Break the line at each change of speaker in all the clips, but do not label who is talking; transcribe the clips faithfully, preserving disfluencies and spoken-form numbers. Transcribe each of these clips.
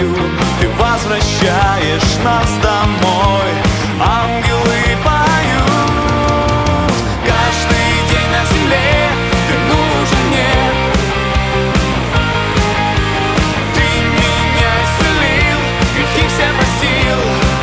краю. Ты возвращаешь нас домой. Ангелы поют. Каждый день на земле ты нужен мне. Ты меня исцелил, грехи все простил.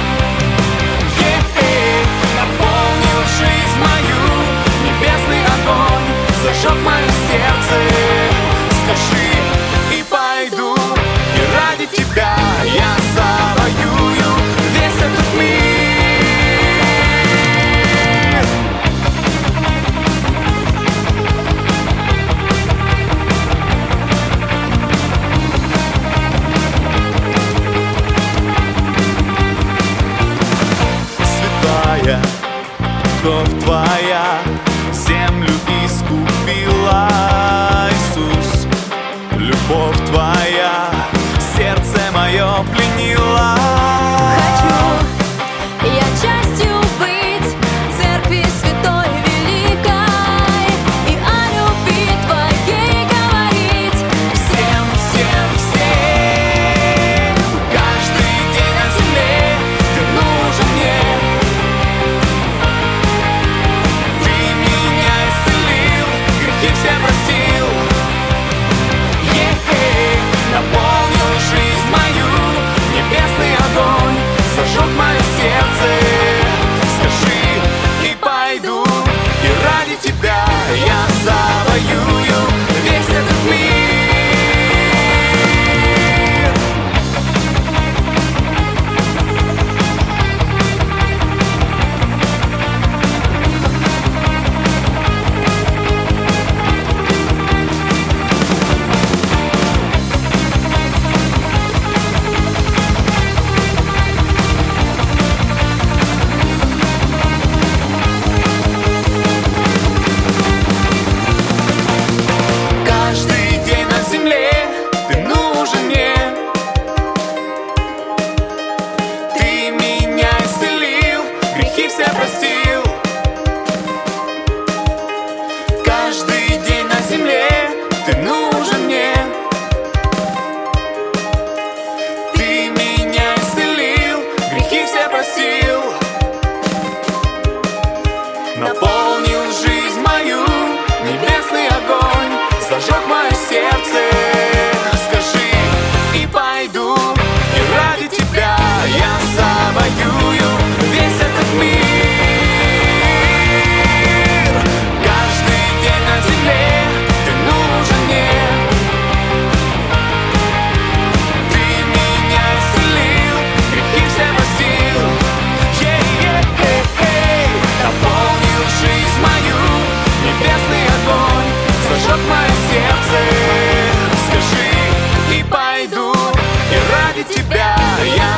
Е-е, наполнил жизнь мою. Небесный огонь зажег мое сердце. Скажи и пойду, и ради тебя я завоюю весь этот мир. Святая кровь твоя землю искупила, Иисус. Любовь твоя сердце мое пленила.
Хочу я частью быть церкви святой великой и о любви твоей говорить
Всем, всем, всем. Каждый день на земле ты нужен мне. Ты меня исцелил, грехи все простил. Е-е, наполнил жизнь мою. Небесный огонь зажег мое сердце. Скажи и пойду, и ради тебя я завоюю весь этот мир. Каждый день на земле ты нужен мне. Ты меня исцелил, грехи все простил. Каждый день на земле ты нужен мне. Ты меня исцелил, грехи все простил. Наполнил жизнь мою. Небесный огонь зажег мое сердце. Скажи и пойду, и ради тебя я завоюю весь этот мир. Каждый день на земле ты нужен мне. Ты меня исцелил, грехи все простил. Е-е-е-эй, наполнил жизнь мою. Небесный огонь зажег мое сердце. Скажи и пойду, и ради тебя я